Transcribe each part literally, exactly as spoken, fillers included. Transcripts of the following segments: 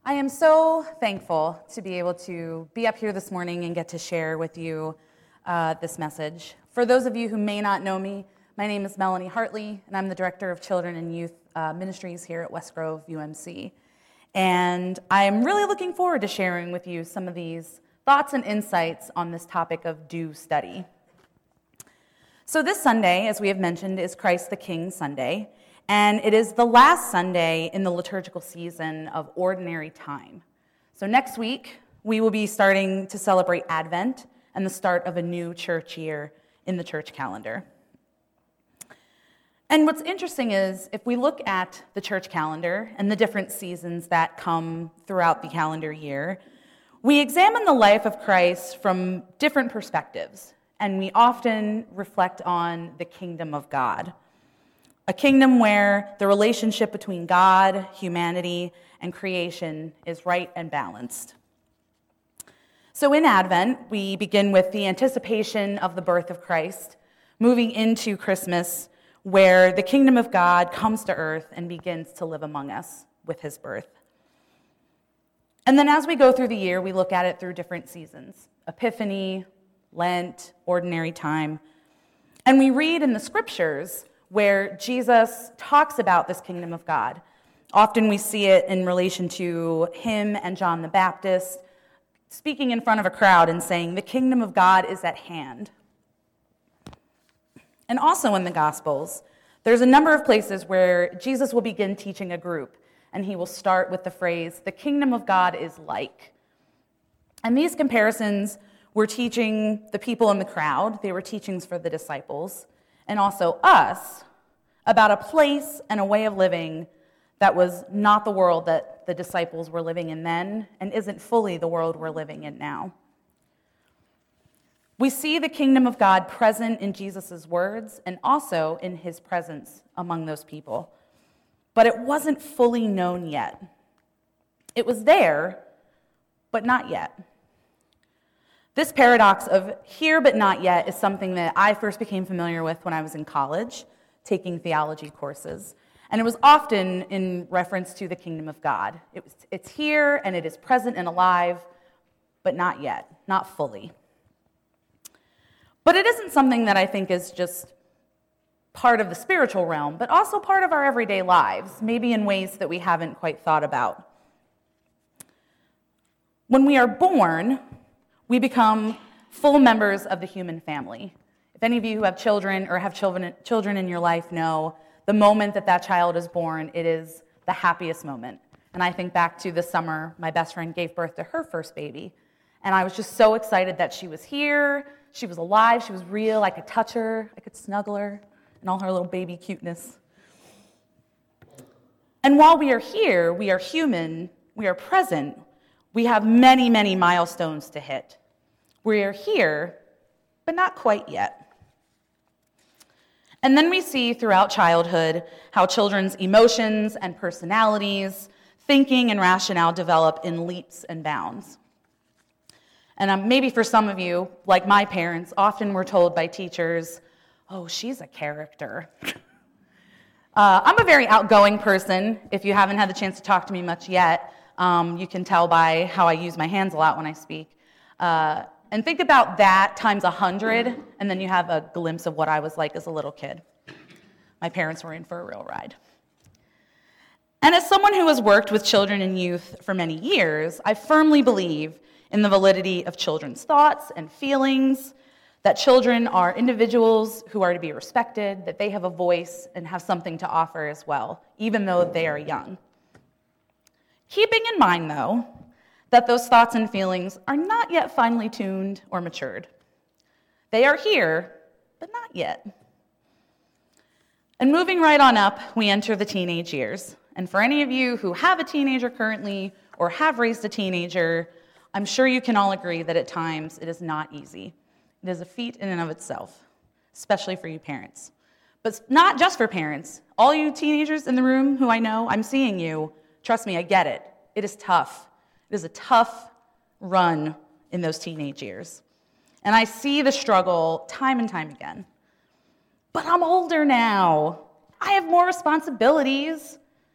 I am so thankful to be able to be up here this morning and get to share with you uh, this message. For those of you who may not know me, my name is Melanie Hartley, and I'm the Director of Children and Youth uh, Ministries here at West Grove U M C. And I'm really looking forward to sharing with you some of these thoughts and insights on this topic of do study. So this Sunday, as we have mentioned, is Christ the King Sunday. And it is the last Sunday in the liturgical season of Ordinary Time. So next week, we will be starting to celebrate Advent and the start of a new church year in the church calendar. And what's interesting is, if we look at the church calendar and the different seasons that come throughout the calendar year, we examine the life of Christ from different perspectives, and we often reflect on the kingdom of God. A kingdom where the relationship between God, humanity, and creation is right and balanced. So in Advent, we begin with the anticipation of the birth of Christ, moving into Christmas, where the kingdom of God comes to earth and begins to live among us with his birth. And then as we go through the year, we look at it through different seasons: Epiphany, Lent, Ordinary Time. And we read in the scriptures where Jesus talks about this kingdom of God. Often we see it in relation to him and John the Baptist speaking in front of a crowd and saying, "The kingdom of God is at hand." And also in the Gospels, there's a number of places where Jesus will begin teaching a group, and he will start with the phrase, "The kingdom of God is like." And these comparisons were teaching the people in the crowd. They were teachings for the disciples, and also us, about a place and a way of living that was not the world that the disciples were living in then, and isn't fully the world we're living in now. We see the kingdom of God present in Jesus' words and also in his presence among those people. But it wasn't fully known yet. It was there, but not yet. This paradox of here but not yet is something that I first became familiar with when I was in college, taking theology courses. And it was often in reference to the kingdom of God. It was, it's here and it is present and alive, but not yet, not fully. But it isn't something that I think is just part of the spiritual realm, but also part of our everyday lives, maybe in ways that we haven't quite thought about. When we are born, we become full members of the human family. If any of you who have children or have children children in your life know, the moment that that child is born, it is the happiest moment. And I think back to the summer my best friend gave birth to her first baby, and I was just so excited that she was here, she was alive, she was real, I could touch her, I could snuggle her, and all her little baby cuteness. And while we are here, we are human, we are present, we have many, many milestones to hit. We are here, but not quite yet. And then we see throughout childhood how children's emotions and personalities, thinking and rationale develop in leaps and bounds. And um, maybe for some of you, like my parents, often were told by teachers, "Oh, she's a character." uh, I'm a very outgoing person. If you haven't had the chance to talk to me much yet, Um, you can tell by how I use my hands a lot when I speak. Uh, and think about that times a hundred, and then you have a glimpse of what I was like as a little kid. My parents were in for a real ride. And as someone who has worked with children and youth for many years, I firmly believe in the validity of children's thoughts and feelings, that children are individuals who are to be respected, that they have a voice and have something to offer as well, even though they are young. Keeping in mind, though, that those thoughts and feelings are not yet finely tuned or matured. They are here, but not yet. And moving right on up, we enter the teenage years. And for any of you who have a teenager currently or have raised a teenager, I'm sure you can all agree that at times it is not easy. It is a feat in and of itself, especially for you parents. But not just for parents. All you teenagers in the room who I know, I'm seeing you. Trust me, I get it. It is tough. It is a tough run in those teenage years. And I see the struggle time and time again. But I'm older now. I have more responsibilities.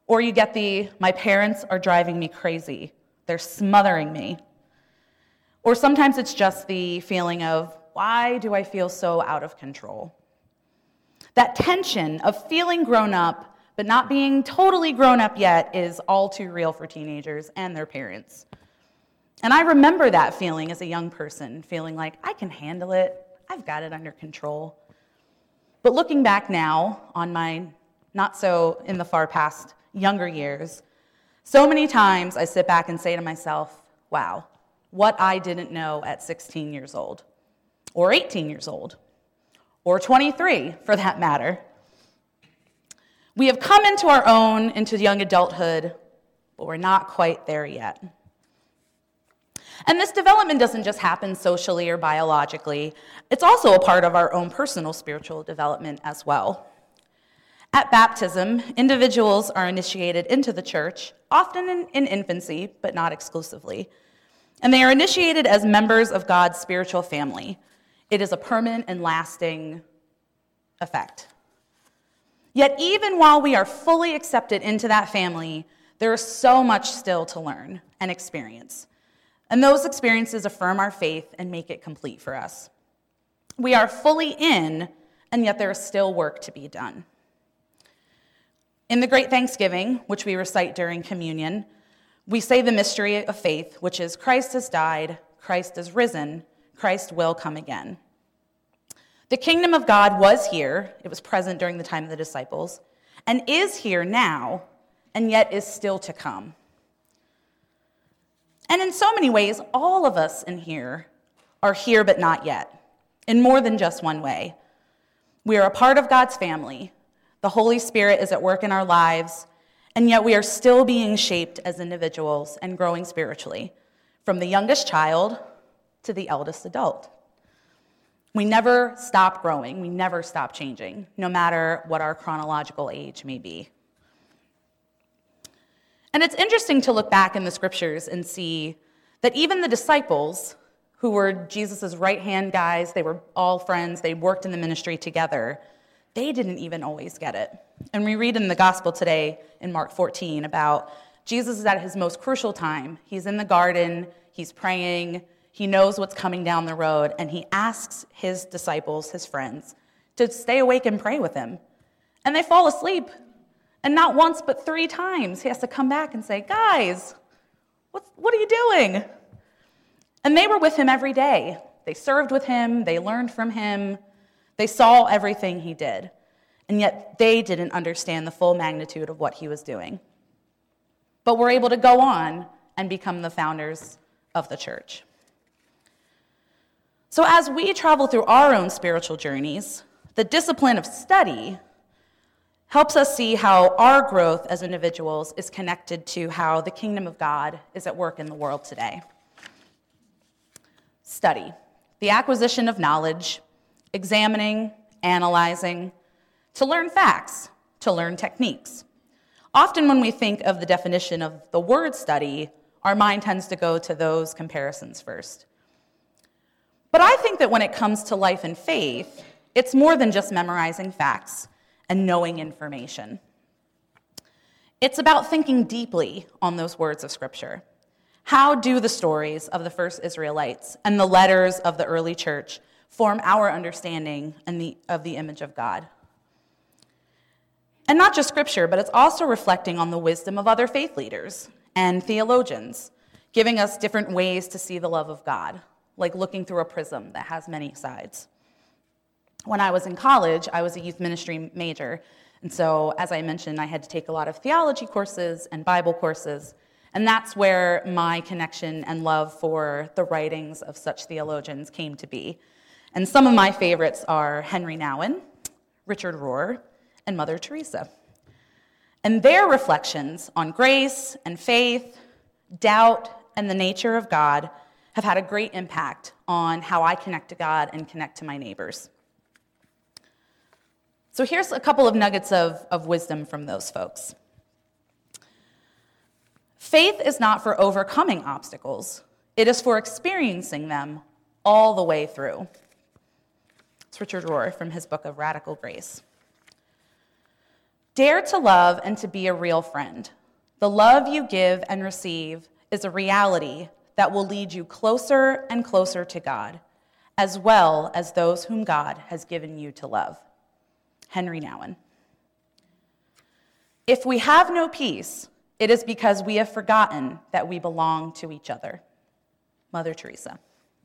Or you get the, my parents are driving me crazy. They're smothering me. Or sometimes it's just the feeling of, why do I feel so out of control? That tension of feeling grown up, but not being totally grown up yet is all too real for teenagers and their parents. And I remember that feeling as a young person, feeling like, I can handle it. I've got it under control. But looking back now on my not so in the far past younger years, so many times I sit back and say to myself, wow, what I didn't know at sixteen years old, or eighteen years old, or twenty-three for that matter. We have come into our own, into young adulthood, but we're not quite there yet. And this development doesn't just happen socially or biologically. It's also a part of our own personal spiritual development as well. At baptism, individuals are initiated into the church, often in, in infancy, but not exclusively. And they are initiated as members of God's spiritual family. It is a permanent and lasting effect. Yet even while we are fully accepted into that family, there is so much still to learn and experience. And those experiences affirm our faith and make it complete for us. We are fully in, and yet there is still work to be done. In the Great Thanksgiving, which we recite during communion, we say the mystery of faith, which is Christ has died, Christ is risen, Christ will come again. The kingdom of God was here, it was present during the time of the disciples, and is here now, and yet is still to come. And in so many ways, all of us in here are here but not yet, in more than just one way. We are a part of God's family. The Holy Spirit is at work in our lives, and yet we are still being shaped as individuals and growing spiritually, from the youngest child to the eldest adult. We never stop growing. We never stop changing, no matter what our chronological age may be. And it's interesting to look back in the scriptures and see that even the disciples, who were Jesus' right-hand guys, they were all friends, they worked in the ministry together, they didn't even always get it. And we read in the gospel today in Mark fourteen about Jesus is at his most crucial time. He's in the garden, he's praying, he knows what's coming down the road, and he asks his disciples, his friends, to stay awake and pray with him. And they fall asleep. And not once, but three times, he has to come back and say, guys, what, what are you doing? And they were with him every day. They served with him, they learned from him, they saw everything he did. And yet they didn't understand the full magnitude of what he was doing. But were able to go on and become the founders of the church. So as we travel through our own spiritual journeys, the discipline of study helps us see how our growth as individuals is connected to how the kingdom of God is at work in the world today. Study, the acquisition of knowledge, examining, analyzing, to learn facts, to learn techniques. Often when we think of the definition of the word study, our mind tends to go to those comparisons first. But I think that when it comes to life and faith, it's more than just memorizing facts and knowing information. It's about thinking deeply on those words of Scripture. How do the stories of the first Israelites and the letters of the early church form our understanding and the, of the image of God? And not just Scripture, but it's also reflecting on the wisdom of other faith leaders and theologians, giving us different ways to see the love of God, like looking through a prism that has many sides. When I was in college, I was a youth ministry major, and so, as I mentioned, I had to take a lot of theology courses and Bible courses, and that's where my connection and love for the writings of such theologians came to be. And some of my favorites are Henry Nouwen, Richard Rohr, and Mother Teresa. And their reflections on grace and faith, doubt, and the nature of God have had a great impact on how I connect to God and connect to my neighbors. So here's a couple of nuggets of, of wisdom from those folks. Faith is not for overcoming obstacles. It is for experiencing them all the way through. It's Richard Rohr from his book of Radical Grace. Dare to love and to be a real friend. The love you give and receive is a reality that will lead you closer and closer to God, as well as those whom God has given you to love. Henry Nouwen. If we have no peace, it is because we have forgotten that we belong to each other. Mother Teresa.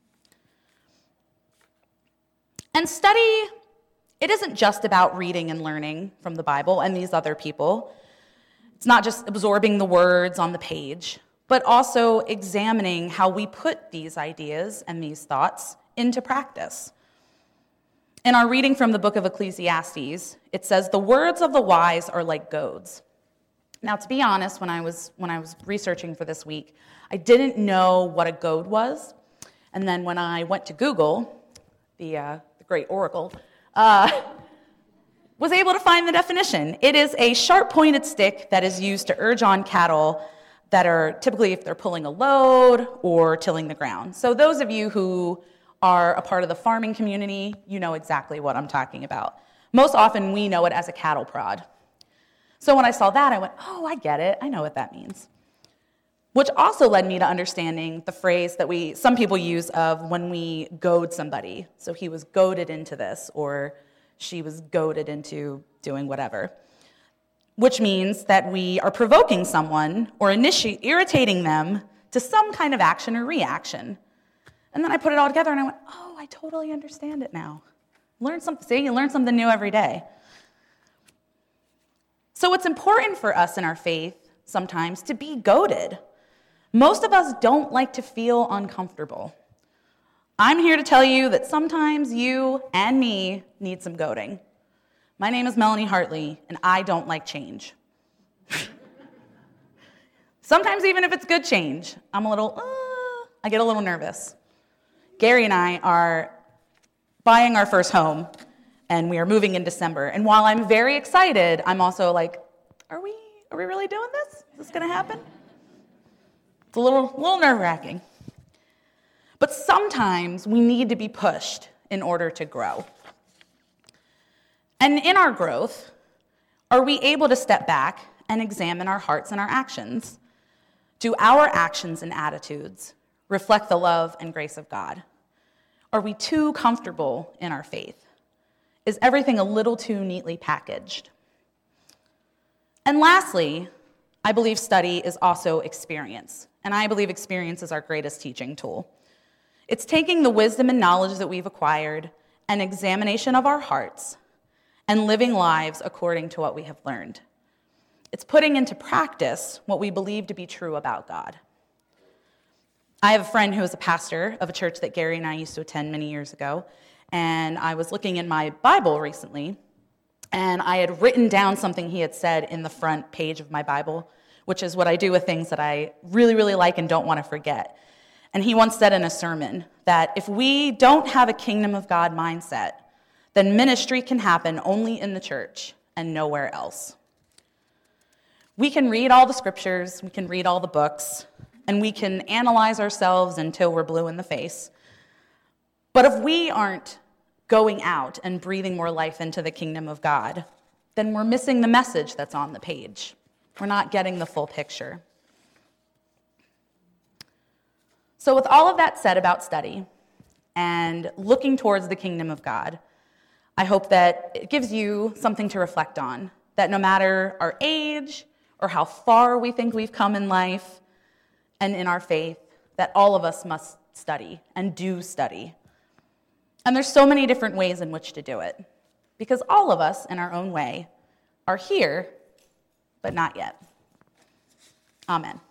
And study, it isn't just about reading and learning from the Bible and these other people. It's not just absorbing the words on the page, but also examining how we put these ideas and these thoughts into practice. In our reading from the book of Ecclesiastes, it says, "The words of the wise are like goads." Now, to be honest, when I was when I was researching for this week, I didn't know what a goad was. And then when I went to Google, the, uh, the great oracle, uh, was able to find the definition. It is a sharp-pointed stick that is used to urge on cattle that are typically if they're pulling a load or tilling the ground. So those of you who are a part of the farming community, you know exactly what I'm talking about. Most often, we know it as a cattle prod. So when I saw that, I went, oh, I get it. I know what that means. Which also led me to understanding the phrase that we some people use of when we goad somebody. So he was goaded into this, or she was goaded into doing whatever. Which means that we are provoking someone or initi- irritating them to some kind of action or reaction. And then I put it all together and I went, oh, I totally understand it now. Learn something, see, you learn something new every day. So it's important for us in our faith sometimes to be goaded. Most of us don't like to feel uncomfortable. I'm here to tell you that sometimes you and me need some goading. My name is Melanie Hartley, and I don't like change. Sometimes even if it's good change, I'm a little, uh, I get a little nervous. Gary and I are buying our first home, and we are moving in December. And while I'm very excited, I'm also like, are we are we really doing this? Is this going to happen? It's a little, little nerve-wracking. But sometimes we need to be pushed in order to grow. And in our growth, are we able to step back and examine our hearts and our actions? Do our actions and attitudes reflect the love and grace of God? Are we too comfortable in our faith? Is everything a little too neatly packaged? And lastly, I believe study is also experience. And I believe experience is our greatest teaching tool. It's taking the wisdom and knowledge that we've acquired, an examination of our hearts, and living lives according to what we have learned. It's putting into practice what we believe to be true about God. I have a friend who is a pastor of a church that Gary and I used to attend many years ago, and I was looking in my Bible recently, and I had written down something he had said in the front page of my Bible, which is what I do with things that I really, really like and don't want to forget. And he once said in a sermon that if we don't have a kingdom of God mindset, then ministry can happen only in the church and nowhere else. We can read all the scriptures, we can read all the books, and we can analyze ourselves until we're blue in the face. But if we aren't going out and breathing more life into the kingdom of God, then we're missing the message that's on the page. We're not getting the full picture. So with all of that said about study and looking towards the kingdom of God, I hope that it gives you something to reflect on, that no matter our age or how far we think we've come in life and in our faith, that all of us must study and do study. And there's so many different ways in which to do it, because all of us, in our own way, are here, but not yet. Amen.